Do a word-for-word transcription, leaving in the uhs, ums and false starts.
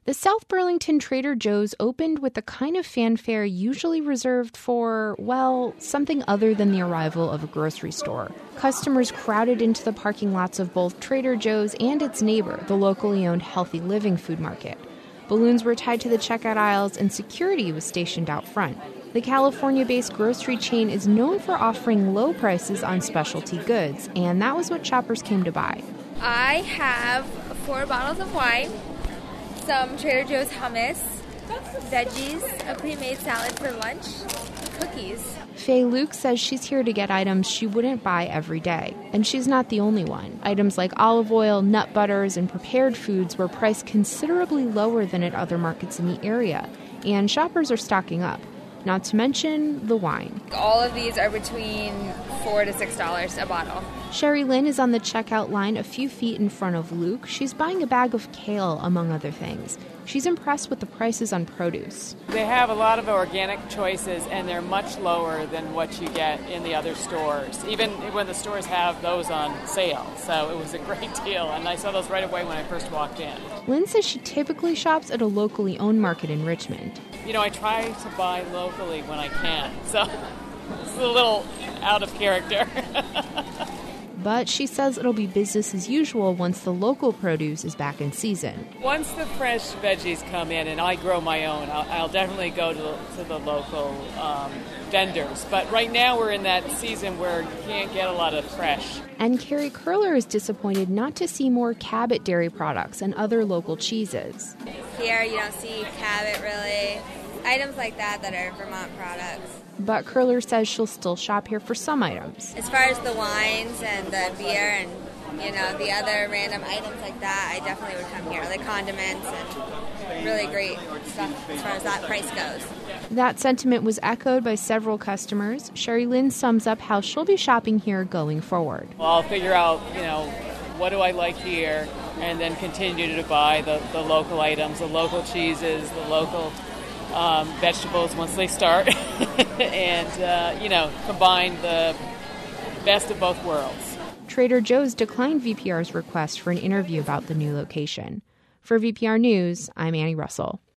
The South Burlington Trader Joe's opened with the kind of fanfare usually reserved for, well, something other than the arrival of a grocery store. Customers crowded into the parking lots of both Trader Joe's and its neighbor, the locally owned Healthy Living Food Market. Balloons were tied to the checkout aisles and security was stationed out front. The California-based grocery chain is known for offering low prices on specialty goods, and that was what shoppers came to buy. I have four bottles of wine, some Trader Joe's hummus, veggies, a pre-made salad for lunch, cookies. Faye Luke says she's here to get items she wouldn't buy every day. And she's not the only one. Items like olive oil, nut butters, and prepared foods were priced considerably lower than at other markets in the area. And shoppers are stocking up. Not to mention the wine. All of these are between four to six dollars a bottle. Sherry Lynn is on the checkout line a few feet in front of Luke. She's buying a bag of kale, among other things. She's impressed with the prices on produce. They have a lot of organic choices, and they're much lower than what you get in the other stores, even when the stores have those on sale. So it was a great deal, and I saw those right away when I first walked in. Lynn says she typically shops at a locally owned market in Richmond. You know, I try to buy locally when I can, so it's a little out of character. But she says it'll be business as usual once the local produce is back in season. Once the fresh veggies come in and I grow my own, I'll, I'll definitely go to the, to the local um, vendors. But right now we're in that season where you can't get a lot of fresh. And Carrie Curler is disappointed not to see more Cabot dairy products and other local cheeses. Here you don't see Cabot really. Items like that that are Vermont products. But Curler says she'll still shop here for some items. As far as the wines and the beer and, you know, the other random items like that, I definitely would come here. Like condiments and really great stuff as far as that price goes. That sentiment was echoed by several customers. Sherry Lynn sums up how she'll be shopping here going forward. Well, I'll figure out, you know, what do I like here, and then continue to buy the, the local items, the local cheeses, the local Um, vegetables once they start, and, uh, you know, combine the best of both worlds. Trader Joe's declined V P R's request for an interview about the new location. For V P R News, I'm Annie Russell.